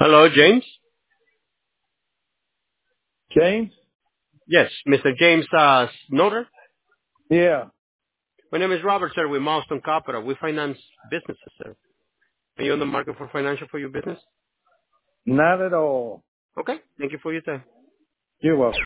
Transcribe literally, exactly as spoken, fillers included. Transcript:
Hello, James? James? Yes, Mister James uh, Snoder. Yeah. My name is Robert, sir, with Milestone Capital. We finance businesses, sir. Are you on the market for financial for your business? Not at all. Okay. Thank you for your time. You're welcome.